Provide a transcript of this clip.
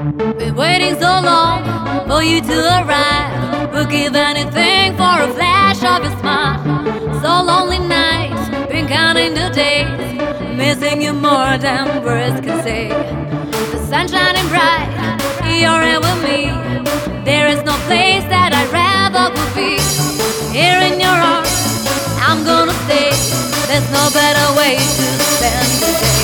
Been waiting so long for you to arrive. Would give anything for a flash of your smile. So lonely nights, been counting the days, missing you more than words can say. The sun shining bright, you're here with me. There is no place that I'd rather would be. Here in your arms, I'm gonna stay. There's no better way to spend the day.